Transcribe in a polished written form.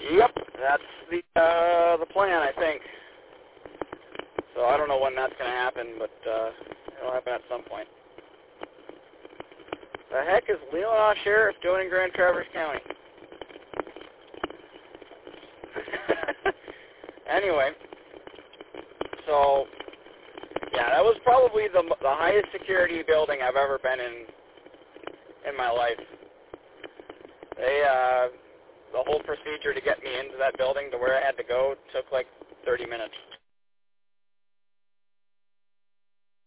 Yep, that's the plan, I think. So I don't know when that's going to happen, but it'll happen at some point. The heck is Leelanau Sheriff doing in Grand Traverse County? Anyway, so yeah, that was probably the highest security building I've ever been in my life. They the whole procedure to get me into that building to where I had to go took like 30 minutes.